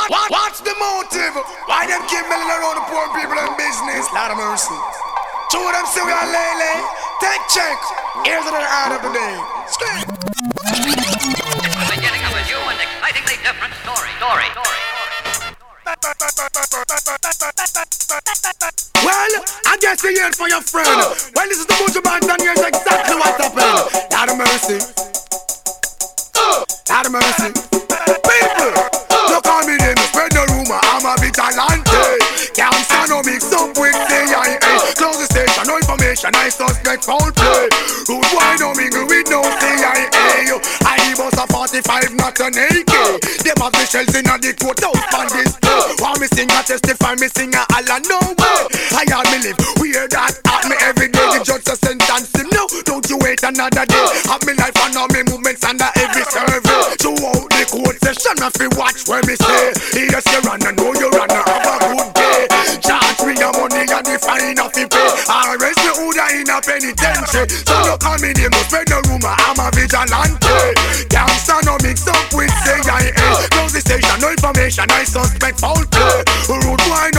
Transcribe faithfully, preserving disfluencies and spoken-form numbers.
What, what, what's the motive? Why them keep milling around the poor people in business? Lord of mercy. Show them say we are lay. Take check. Here's the art of the day. Scream. The beginning of a new and excitingly different story. Story. Story. Well, I guess you hear it for your friend. Well, this is the Buju Banton, and here's exactly what happened. Lord of mercy. Lord of mercy. People, look on me, they spread the rumor. I'm a vigilante. Can't stand no mix up with C I A. Close the station, no information. I suspect foul play. Rude boy, no mingle with no C I A. I was a forty-five, not an A K. They have the shells in the courthouse on this day. While me sing, I testify, me sing, I all no way. I all me live, we hear that at me every day. The judge a sentence him, no, don't you wait another day. Have me life and all me movements under every survey. Throughout the court session, if you watch where me say, yes, you run, I know you run, have a good day. Charge me the money and the fine of the pay. Arrest me who die in a penitentiary. So you call me name, no spread the rumor, I'm a vigilante. Gangsta no mix up with C I A. Close the station, no information, I suspect foul play. Rude boy,